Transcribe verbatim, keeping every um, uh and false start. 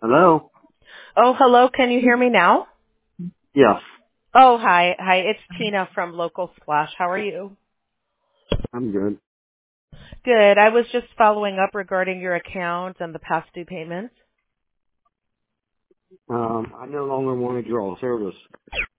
Hello? Oh, hello. Can you hear me now? Yes, Oh, hi. Hi. It's Tina from Local Splash. How are you? I'm good. Good. I was just following up regarding your account and the past due payments. Um, I no longer want to draw service.